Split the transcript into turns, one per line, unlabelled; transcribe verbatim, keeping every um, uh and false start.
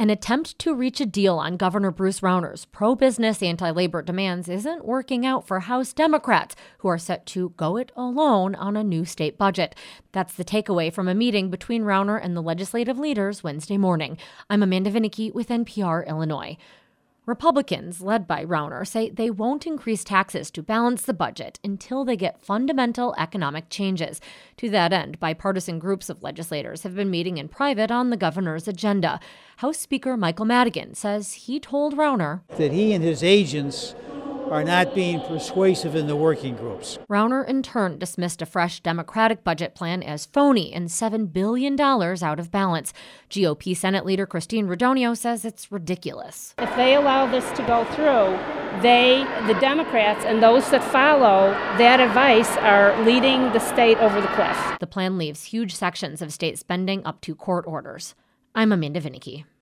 An attempt to reach a deal on Governor Bruce Rauner's pro-business, anti-labor demands isn't working out for House Democrats, who are set to go it alone on a new state budget. That's the takeaway from a meeting between Rauner and the legislative leaders Wednesday morning. I'm Amanda Vinicky with N P R Illinois. Republicans, led by Rauner, say they won't increase taxes to balance the budget until they get fundamental economic changes. To that end, bipartisan groups of legislators have been meeting in private on the governor's agenda. House Speaker Michael Madigan says he told Rauner
that he and his agents are not being persuasive in the working groups.
Rauner, in turn, dismissed a fresh Democratic budget plan as phony and seven billion dollars out of balance. G O P Senate Leader Christine Radonio says it's ridiculous.
If they allow this to go through, they, the Democrats, and those that follow that advice are leading the state over the cliff.
The plan leaves huge sections of state spending up to court orders. I'm Amanda Vinicky.